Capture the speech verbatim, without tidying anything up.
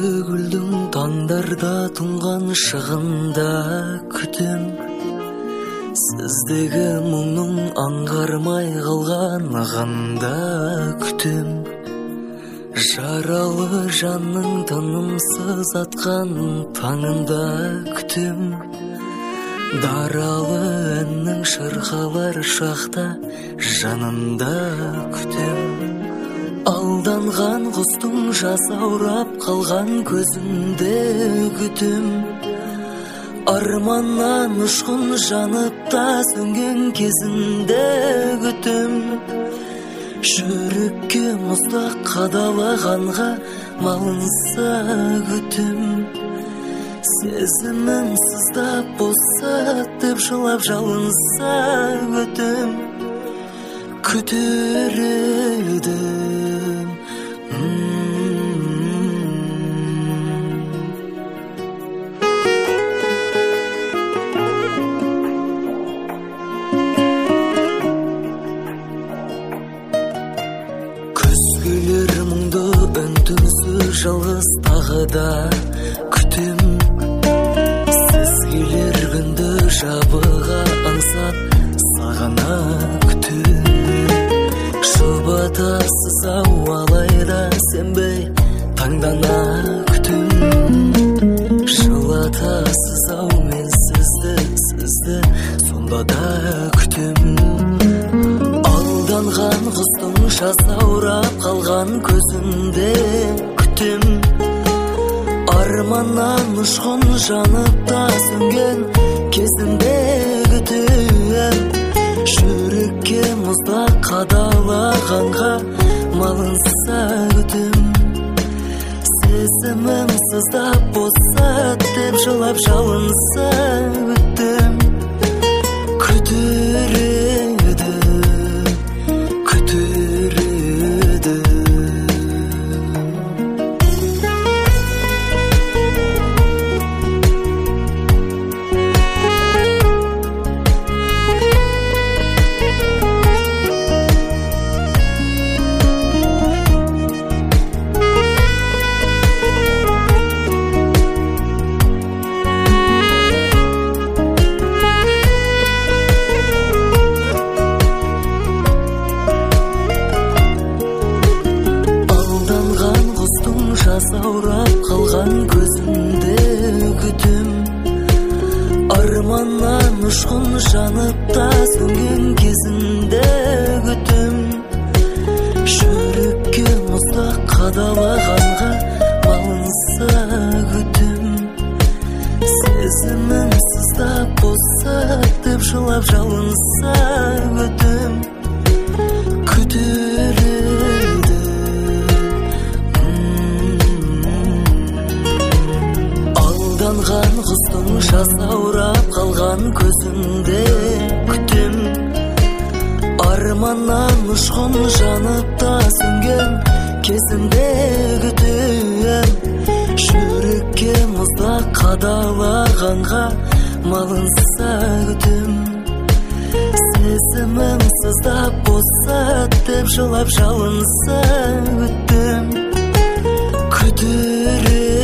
төгілдің таңдарда тұнған шығында күтім. Сіздегі мұңның аңғармай қалған ағанда күтім. Жаралы жанның тынымсыз атқан таңында күтім. Даралы әннің шырқалар шақта жанында күтім. Алданған құстың жасаурап қалған көзінде күтім. Арманнан ұшқын жанып та сөнген кезінде күтім. Жүрекке мұздақ қадалағанға малынса күтім. Сезімім сыздап босат деп жылап жалынса күтім. Күтер едім. Күз келер мұңды үн-түнсіз жалғыз тағы да күтім. Сіз келер күнді жабыға аңсап сағына күтім. Жұбатасыз ау алайда сенбей таңдана күтім. Жылатасыз ау мен сізді, сізді сонда да күтім. Алданған құстың жасаурап қалған көзінде күтім. Арманнан ұшқын жанып та сөнген кезінде күтім. Жүрекке мұздақ қадалағанға малынса күтім. Сезімім сыздап босат деп жылап жалынса күтім. Күтер едім, күтер едім. Жасаурап қалған көзінде күтім. Арманнан ұшқын жанып та сөнген кезінде күтім. Жүрекке мұздақ қадалағанға малынса күтім. Сезімім сыздап босат деп жылап жалынса күтім. Күтер едім. Алданған құстың жасаурап қалған көзінде күтім. Арманнан ұшқын жанып та сөнген кезінде күтім. Жүрекке мұздақ қадалағанға малынса күтім. Сезімім сыздап босат деп жылап жалынса күтім. Күтер